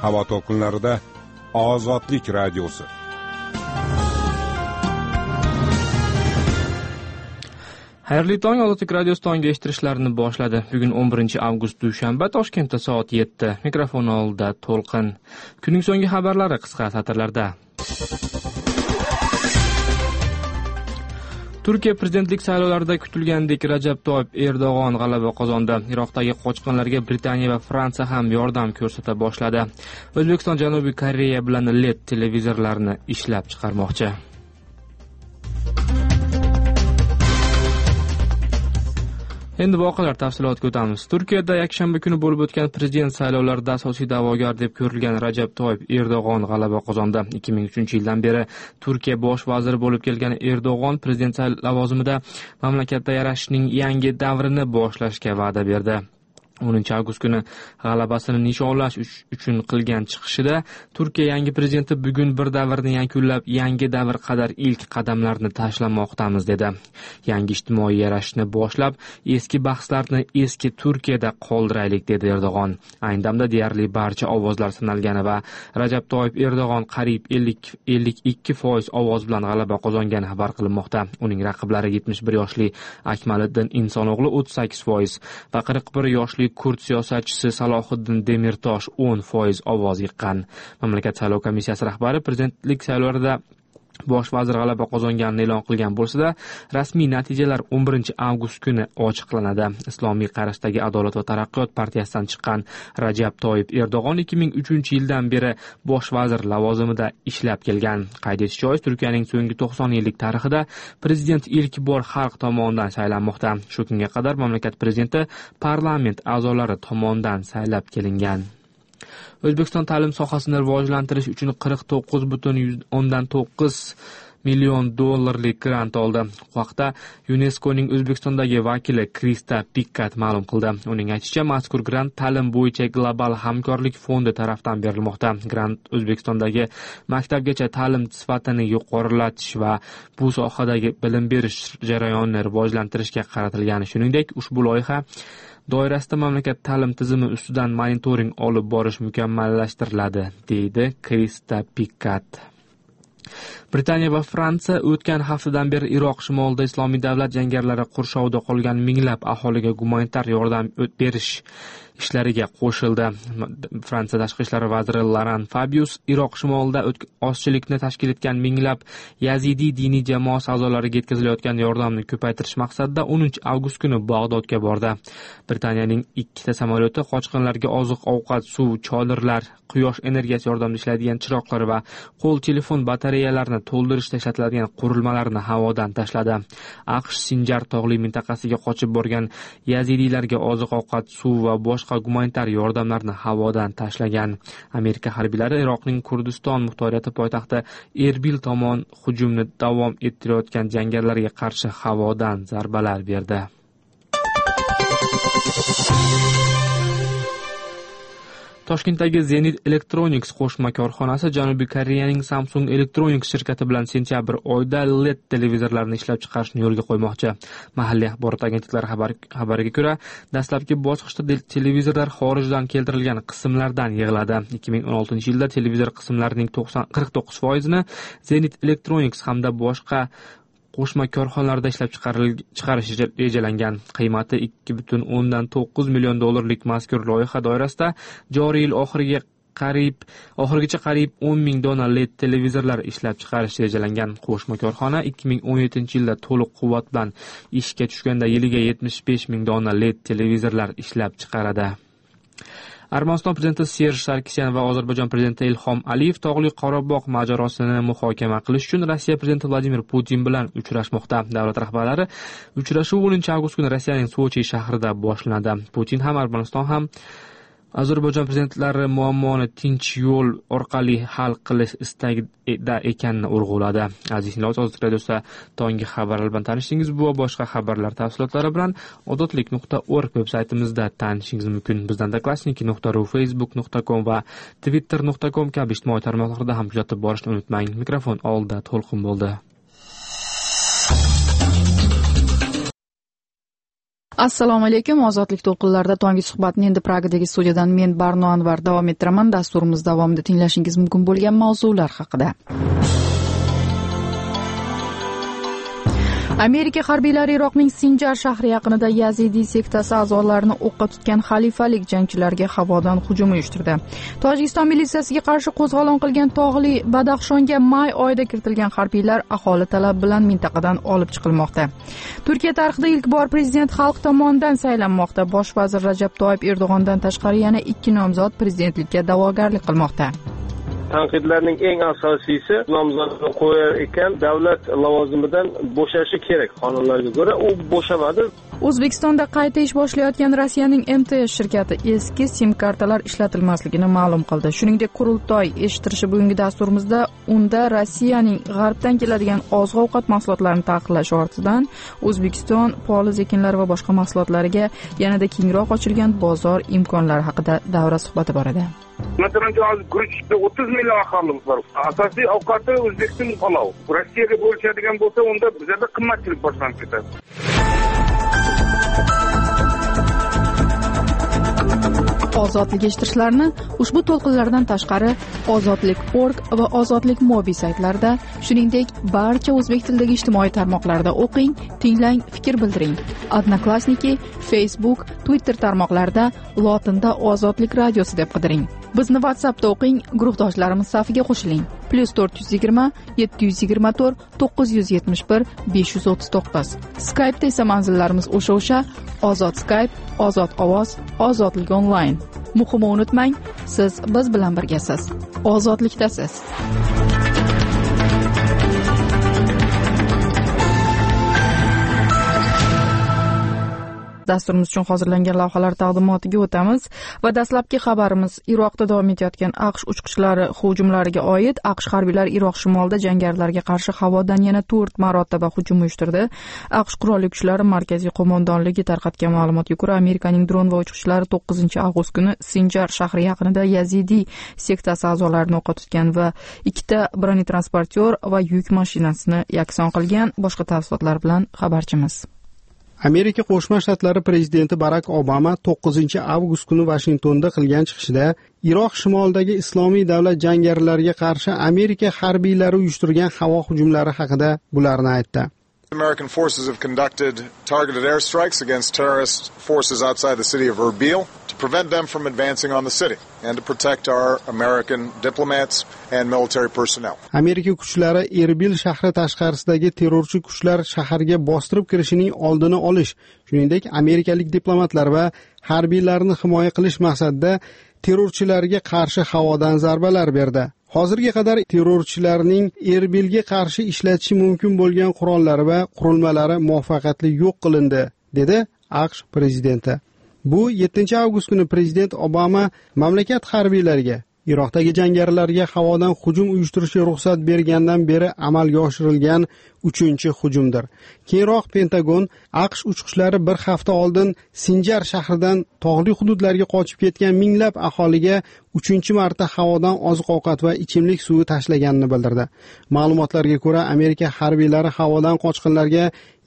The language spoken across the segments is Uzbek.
havo to'lqinlarida Ozodlik radiosi. Xayrli tong, Ozodlik radiosi tongga eshittirishlarni boshladi. Bugun 11 avgust dushanba, Toshkentda soat 7. Mikrofon oldida To'lqin. Kunning so'nggi xabarlari qisqa satrlarda. Turkiya prezidentlik saylovlarida kutilgandek Rajab Toyyip Erdo'g'on g'alaba qozondi. Iroqdagi qochqinlarga Britaniya va Fransiya ham yordam ko'rsata boshladi. O'zbekiston Janubiy Koreya bilan LED televizorlarini ishlab chiqarmoqchi. Endi voqealar tafsilotiga o'tamiz. Turkiyada yakshanba kuni bo'lib o'tgan prezident saylovlarida asosiy da'vogar deb ko'rilgan Rajab Toyyip Erdo'g'on g'alaba qozondi. 2003-yildan beri Turkiya bosh vaziri bo'lib kelgan Erdo'g'on prezident lavozimida mamlakatda yarashishning yangi davrini boshlashga va'da berdi. 10 avgust kuni g'alabasini nishonlash uchun qilgan chiqishida Turkiya yangi prezidenti bugun bir davrni yakunlab, yangi davr qadar ilk qadamlarni tashlamoqdamiz dedi. Yangi ijtimoiy yarashishni boshlab, eski bahslarni eski Turkiyada qoldiraylik dedi Erdo'g'on. Ayni damda deyarli barcha ovozlar sanalgani va Rajab Toyyip Erdo'g'on qariyb 52% ovoz bilan g'alaba qozongani xabar qilinmoqda. Uning raqiblari 71 yoshli Akmaliddin Insonog'li 38% va 41 yoshli Kurd siyosatchisi Salohiddin Demirtosh 10% ovoz yiqqan. Mamlakat saylov komissiyasi rahbari prezidentlik saylovlarida bosh vazir g'alaba qozonganini e'lon qilgan bo'lsa-da, rasmiy natijalar 11 avgust kuni ochiqlanadi. Islomiy qarashdagi Adolat va taraqqiyot partiyasidan chiqqan Rajab Toyyip Erdo'g'on 2003-yildan beri bosh vazir lavozimida ishlab kelgan. Qayd etish joiz, Turkiyaning so'nggi 90 yillik tarixida prezident ilk bor xalq tomonidan saylanmoqda. Shu kunga qadar mamlakat prezidenti parlament a'zolari tomonidan saylab kelingan. O'zbekiston ta'lim sohasini rivojlantirish uchun 49,9 million dollarlik grant oldi. Bu haqda UNESCOning O'zbekistondagi vakili Krista Pikkat ma'lum qildi. Uning aytishicha, mazkur grant ta'lim bo'yicha global hamkorlik fondi tomonidan berilmoqda. Grant O'zbekistondagi maktabgacha ta'lim sifatini yuqorilatish va bu sohadagi bilim berish jarayonini rivojlantirishga qaratilgani. Shuningdek, ushbu loyiha doirasida mamlakat ta'lim tizimi ustidan monitoring olib borish mukammallashtiriladi, deydi Krista Pikkat. Britaniya va Fransiya o'tgan haftadan beri Iroq shimolida Islomiy davlat jangarilari qurshovida qolgan minglab aholiga gumanitar yordam berish ishlariga qo'shildi. Fransiya tashqi ishlar vaziri Laurent Fabius Iroq shimolida ozchilikni tashkil etgan minglab Yazidi diniy jamoasi a'zolariga yetkazilayotgan yordamni ko'paytirish maqsadida 10 avgust kuni Bag'dodga bordi. Britaniyaning 2 samolyoti qochqinlarga oziq-ovqat, suv, chodirlar, quyosh energiyasi yordamida ishlaydigan chiroqlar va qo'l telefon batareyalarini to'ldirishda ishlatiladigan qurilmalarni havodan tashladi. AQSh Sinjar tog'li mintaqasiga qochib borgan yazidiylarga oziq-ovqat, suv va boshqa gumanitar yordamlarni havodan tashlagan. Amerika harbiylari Iroqning Kurdiston muxtoriyati poytaxti Erbil tomon hujumni davom ettirayotgan jangarilarga qarshi havodan zarbalar berdi. Toshkentdagi Zenit Electronics qo'shma korxonasi Janubiy Koreyaning Samsung Electronics shirkati bilan sentyabr oyida LED televizorlarini ishlab chiqarishni yo'lga qo'ymoqchi. Mahalliy axborot agentliklari xabariga ko'ra, dastlabki bosqichda televizorlar xorijdan keltirilgan qismlardan yig'iladi. 2016-yilda televizor qismlarining 49%ni Zenit Electronics hamda boshqa qo'shma korxonalarda ishlab chiqarish rejalangan. Qiymati 2,9 million dollarlik mazkur loyiha doirasida joriy yil oxirigacha qariyb 10 ming dona LED televizorlar ishlab chiqarish rejalangan. Qo'shma korxona 2017-yilda to'liq quvvat bilan ishga tushganda yiliga 75 ming dona LED televizorlar ishlab chiqaradi. Armaniston prezidenti Serj Sarkisyan va Ozarbayjon prezidenti Ilhom Aliyev Tog'li Qorabog' mojarosini muhokama qilish uchun Rossiya prezidenti Vladimir Putin bilan uchrashmoqda. Davlat rahbarlari uchrashuv 10 avgust kuni Rossiyaning Sochi shahrida boshlanadi. Putin ham Armaniston ham Ozarbayjon prezidentlari muammoni tinch yo'l orqali hal qilish istagida ekanini urg'uladi. Aziz Ozodlik radiosida tonggi xabarlar bilan tanishdingiz. Bu va boshqa xabarlar tafsilotlari bilan odotlik.org veb-saytimizda tanishingiz mumkin. Bizdan klasniki.ru, facebook.com va twitter.com kabi ijtimoiy tarmoqlarda ham kuzatib borishni unutmang. Mikrofon oldida To'lqin bo'ldi. Assalomu alaykum. Ozodlik to'lqinlarida tonggi suhbatni endi Pragadagi studiyadan men Barno Anvar davom ettiraman. Dasturimiz davomida tinglashingiz mumkin bo'lgan mavzular haqida. Amerika harbiylari Iroqning Sinjar shahri yaqinida Yazidi sektasi a'zolarini o'qqa tutgan xalifalik jangchilarga havodan hujum uyushtirdi. Tojikiston militsiyasiga qarshi qo'zg'olon qilgan tog'li Badaxshonga may oyida kiritilgan harbiylar aholi talabi bilan mintaqadan olib chiqilmoqda. Turkiya tarixida ilk bor prezident xalq tomonidan saylanmoqda. Bosh vazir Rajab Toyib Erdo'g'ondan tashqari yana 2 nomzod prezidentlikka da'vogarlik qilmoqda. Tanqidlarning eng asosiysi nomzodni qo'yar ekan davlat lavozimidan bo'shashi kerak qonunlarga ko'ra, u bo'shamadi. O'zbekistonda qayta ish boshlayotgan Rossiyaning MTS shirkati eski sim kartalar ishlatilmasligini ma'lum qildi. Shuningdek, qurultoy eshittirishi bugungi dasturimizda unda Rossiyaning g'arbdan keladigan oziq-ovqat mahsulotlarini taqiqlash ortidan O'zbekiston poliz ekinlari va boshqa mahsulotlariga yanada kengroq ochilgan bozor imkonlari haqida davra suhbati bor edi. Masalan, hozir guruchda 30 million aholimiz bor. Asosiy ovqati O'zbekiston palov. Rossiyaga bo'lishadigan bo'lsa, unda bizda qimmatchilik boshlanib ketadi. Ozodlik eshittirishlarni ushbu to'lqinlardan tashqari ozodlik.org va ozodlik.mobi saytlarida, shuningdek barcha o'zbek tilidagi ijtimoiy tarmoqlarda o'qing, tinglang, fikr bildiring. Odnoklassniki, Facebook, Twitter tarmoqlarida lotinda Ozodlik radiosi deb qidiring. Bizni WhatsAppda o'qing, guruhdoshlarimiz safiga qo'shiling. +420 724 971 539. Skype'da esa manzillarimiz o'sha Ozod Skype, Ozod ovoz, Ozodlik onlayn. Muhimi unutmang, siz biz bilan birgasiz. Ozodlikdasiz. Dasturimiz uchun hozirlangan lavhalar taqdimotiga o'tamiz va dastlabki xabarimiz Iroqda davom etayotgan AQSh uchqichlari hujumlariga oid. AQSh harbiylari Iroq shimolida jangarilarga qarshi havodan yana 4 marotaba hujum uyushtirdi. AQSh qurolli kuchlari markaziy qo'mondonligi tarqatgan ma'lumotga ko'ra, Amerikaning dron va uchqichlari 9-avgust kuni Sinjar shahri yaqinida Yazidi sektasi a'zolarini o'qqa tutgan va 2 bronetransportyor va yuk mashinasini yakson qilgan. Boshqa tafsilotlar bilan xabarchimiz. Amerika Qo'shma Shtatlari prezidenti Barak Obama 9-avgust kuni Vashingtonda qilgan chiqishida Iroq shimolidagi Islomiy davlat jangarilariga qarshi Amerika harbiylari uyushtirgan havo hujumlari haqida bularni aytdi. American forces have conducted targeted airstrikes against terrorist forces outside the city of Erbil to prevent them from advancing on the city and to protect our American diplomats and military personnel. Amerika kuchlari Erbil shahri tashqarisidagi terrorchi kuchlar shaharga bostirib kirishining oldini olish, shuningdek amerikalik diplomatlar va harbiylarni himoya qilish maqsadida terrorchilarga qarshi havodan zarbalar berdi. Hozirga qadar terrorchilarning Erbilga qarshi ishlatishi mumkin bo'lgan qurollari va qurilmalari muvaffaqiyatli yo'q qilindi, dedi AQSh prezidenti. Bu 7-avgust kuni prezident Obama mamlakat harbiylariga Iroqdagi jangarilarga havodan hujum uyushtirishga ruxsat bergandan beri amalga oshirilgan 3-hujumdir. Keyinroq Pentagon AQSh uchqichlari bir hafta oldin Sinjar shahridan tog'li hududlarga qochib ketgan minglab aholiga 3-marta havodan oziq-ovqat va ichimlik suvi tashlaganini bildirdi. Ma'lumotlarga ko'ra, Amerika harbiylari havodan qochqinlarga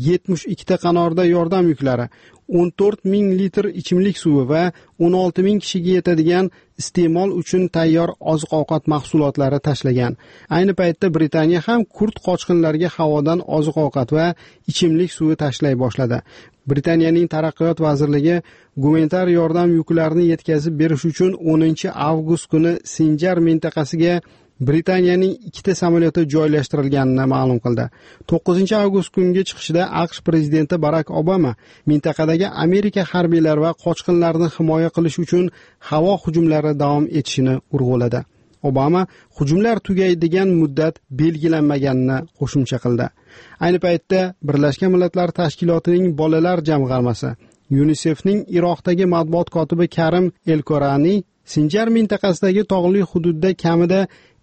72 qanorda yordam yuklari, 14,000 litr ichimlik suvi va 16,000 kishiga yetadigan iste'mol uchun tayyor oziq-ovqat mahsulotlari tashlagan. Ayni paytda Britaniya ham kurd qochqinlarga havodan oziq-ovqat va ichimlik suvi tashlay boshladi. Britaniyaning taraqqiyot vazirligi gumanitar yordam yuklarini yetkazib berish uchun 10-avgust kuni Sinjar mintaqasiga Britaniyaning 2 samolyoti joylashtirilganini ma'lum qildi. 9-avgust kungi chiqishida AQSh prezidenti Barak Obama mintaqadagi Amerika harbiylari va qochqinlarni himoya qilish uchun havo hujumlari davom etishini urg'uladi. Obama hujumlar tugaydigan muddat belgilanmaganini qo'shimcha qildi. Ayni paytda Birlashgan Millatlar Tashkilotining bolalar jamg'armasi UNICEFning Iroqdagi matbuot kotibi Karim El-Korani Sinjar mintaqasidagi tog'li hududda kamida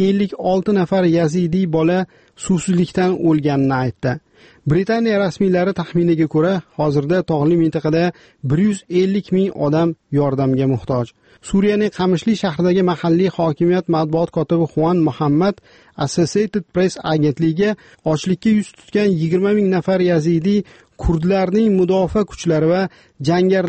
56 nafar yazidiy bola suvsizlikdan o'lganini aytdi. Britaniya rasmiylari taxminiga ko'ra, hozirda tog'li mintaqada 150,000 odam yordamga muhtoj. Suriyaning Qamishli shahridagi mahalliy hokimiyat matbuot kotibi Juan Muhammad Associated Press agentligiga ochlikka yuz tutgan 20,000 nafar yazidiy kurdlarning mudofaa kuchlari va jangarilar